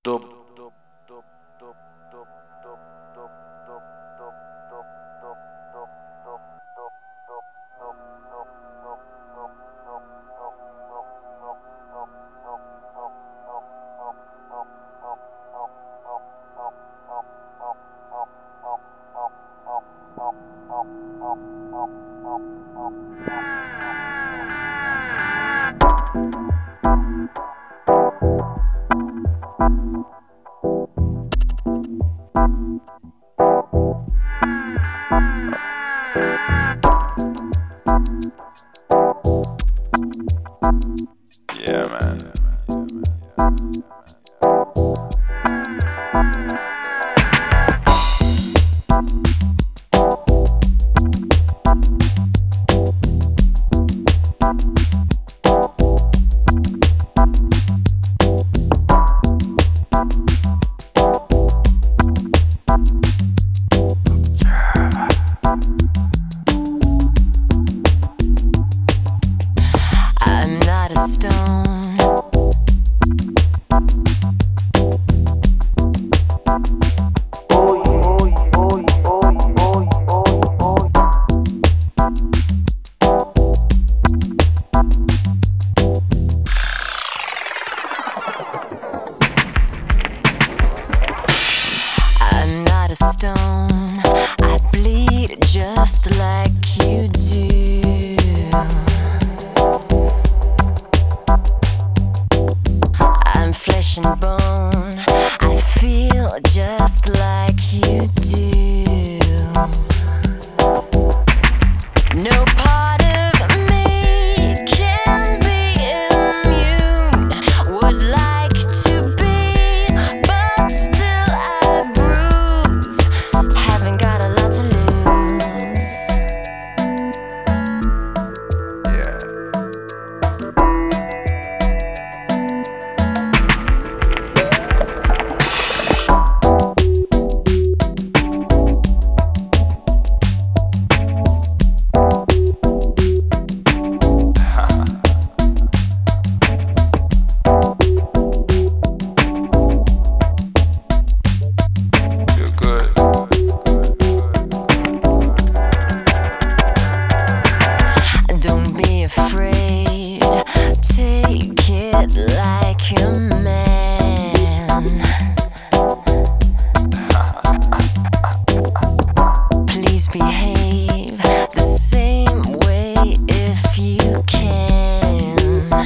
Yeah, man. I'm not a stone. I'm not a stone. I bleed just like you do. I'm flesh and bone. I feel just like you do. No part of me can be immune. Would like to be, but still I bruise. Haven't got a lot to lose. Yeah. You're good. Don't be afraid, take it like a man. Please behave the same way if you can.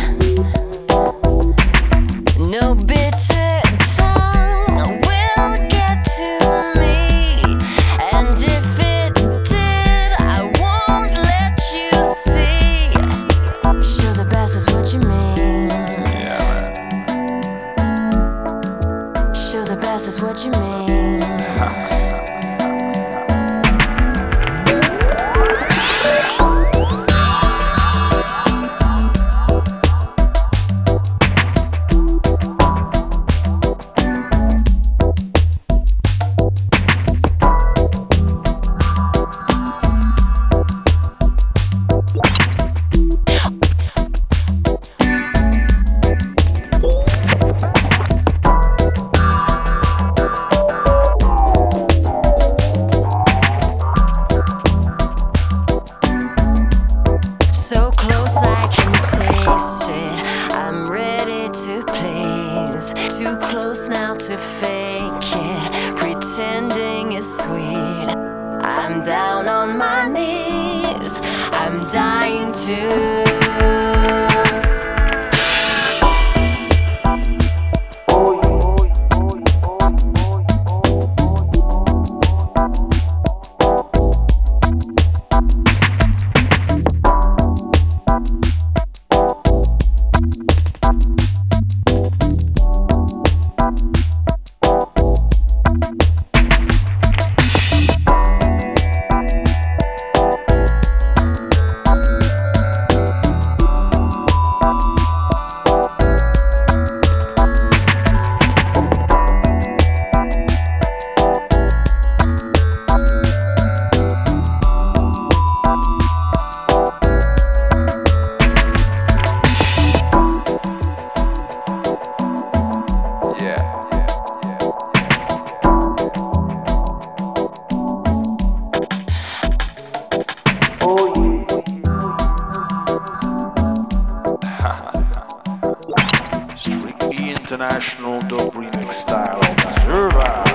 No bitter tongue will get to me, and if it did, I won't let you see. Sure, the best is what you mean. Yeah, man. Sure, the best is what you mean. So close I can taste it. I'm ready to please. Too close now to fake it. Pretending is sweet. I'm down on my knees. I'm dying to. no dub remix style. Survive.